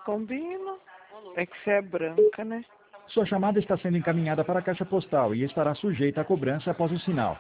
Combina. É que você é branca, né? Sua chamada está sendo encaminhada para a caixa postal e estará sujeita à cobrança após o sinal.